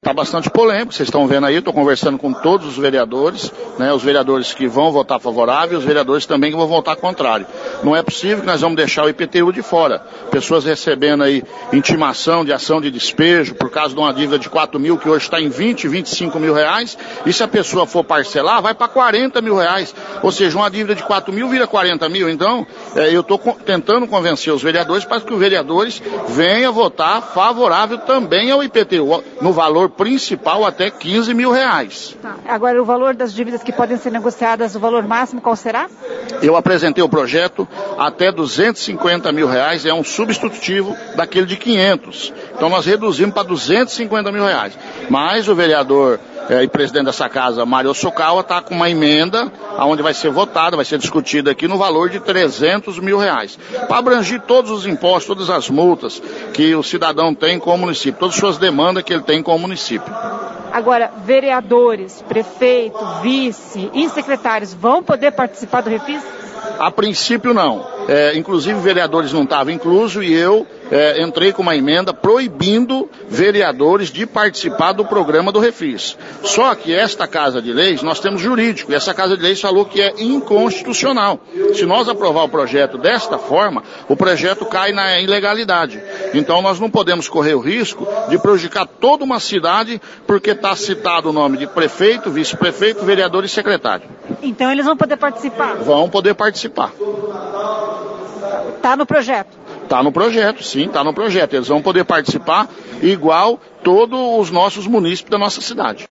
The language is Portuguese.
Está bastante polêmico, vocês estão vendo aí, estou conversando com todos os vereadores, né, os vereadores que vão votar favorável e os vereadores também que vão votar contrário. Não é possível que nós vamos deixar o IPTU de fora. Pessoas recebendo aí intimação de ação de despejo por causa de uma dívida de 4 mil, que hoje está em 20, 25 mil reais, e se a pessoa for parcelar, vai para 40 mil reais. Ou seja, uma dívida de 4 mil vira 40 mil. Então, eu estou tentando convencer os vereadores para que os vereadores venham votar favorável também ao IPTU, no valor principal até 15 mil reais. Agora, o valor das dívidas que podem ser negociadas, o valor máximo, qual será? Eu apresentei o projeto até 250 mil reais, é um substitutivo daquele de 500. Então nós reduzimos para 250 mil reais. Mas o vereador e presidente dessa casa, Mário Sokawa, está com uma emenda onde vai ser votada, vai ser discutida aqui no valor de 300 mil reais. Para abranger todos os impostos, todas as multas que o cidadão tem com o município, todas as suas demandas que ele tem com o município. Agora, vereadores, prefeito, vice e secretários vão poder participar do Refis? A princípio não. Inclusive vereadores não estavam inclusos e eu entrei com uma emenda proibindo vereadores de participar do programa do Refis. Só que esta Casa de Leis, nós temos jurídico, e essa Casa de Leis falou que é inconstitucional. Se nós aprovar o projeto desta forma, o projeto cai na ilegalidade. Então nós não podemos correr o risco de prejudicar toda uma cidade porque está citado o nome de prefeito, vice-prefeito, vereador e secretário. Então eles vão poder participar? Vão poder participar. Está no projeto? Está no projeto, sim, está no projeto. Eles vão poder participar igual todos os nossos munícipes da nossa cidade.